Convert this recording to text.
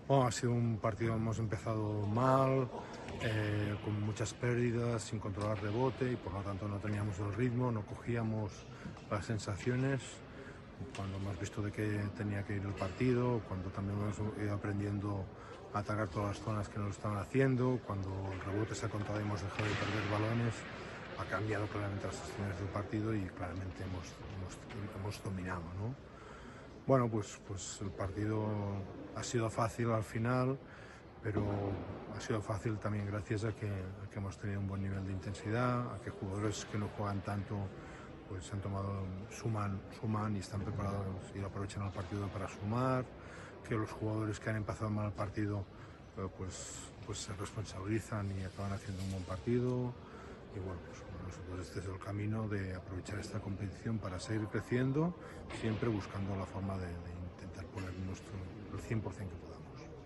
Bueno, ha sido un partido, hemos empezado mal, con muchas pérdidas, sin controlar rebote y por lo tanto no teníamos el ritmo, no cogíamos las sensaciones. Cuando hemos visto de qué tenía que ir el partido, cuando también hemos ido aprendiendo a atacar todas las zonas que nos estaban haciendo, cuando el rebote se ha contado y hemos dejado de perder balones, ha cambiado claramente las sensaciones del partido y claramente hemos dominado, ¿no? Bueno, pues el partido ha sido fácil al final, pero ha sido fácil también gracias a que hemos tenido un buen nivel de intensidad, a que jugadores que no juegan tanto pues han tomado, suman y están preparados y aprovechan el partido para sumar, que los jugadores que han empezado mal el partido pues se responsabilizan y acaban haciendo un buen partido. Y bueno, pues nosotros este es el camino de aprovechar esta competición para seguir creciendo, siempre buscando la forma de intentar poner el 100% que podamos.